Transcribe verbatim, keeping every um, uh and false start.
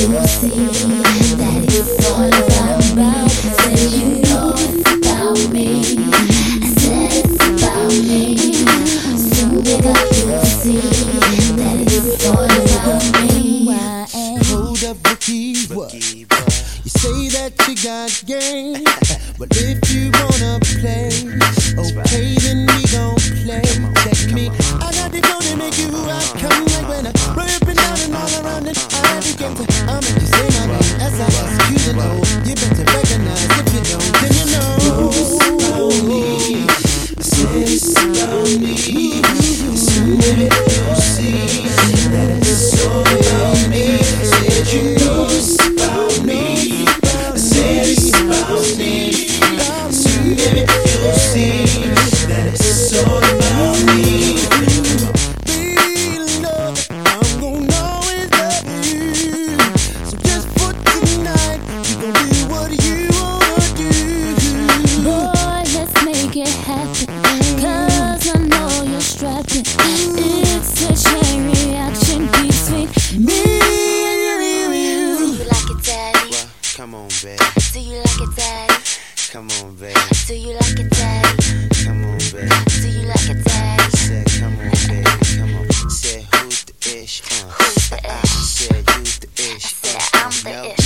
you'll see that it's all about me. Said you know it's about me. I said it's about me. Soon, nigga, you'll see that it's all about me. Hold up, Ricky, what? You say that you got game, but if you wanna play, okay, then we gon' play. Check me, I got the dough to make you out. Come like when I run up and down and all around it. I begin to, I'll make you say my name as I execute it. Oh, you better recognize if you don't, then you know. It's about me, say it's about me. Soon, baby, you'll see that it's all about me. Said you know it's about me. I said it's about me. Soon, baby, you'll see that it's all about me. Baby, love, I'm gonna always love you. So just for tonight, you gon' do what you wanna do. Boy, let's make it happen, 'cause I know you're strapped in. It's a chain reaction between me and you. Do you like it, daddy? Come on, babe. Do you like it, daddy? Come on, babe. Do you like it, daddy? Come on, babe. Do you like it, daddy? Said, come on, baby. Come on. Said, who's the ish? Uh. Who's the I ish? said, who's the ish? I said, Uh. I'm the no. ish.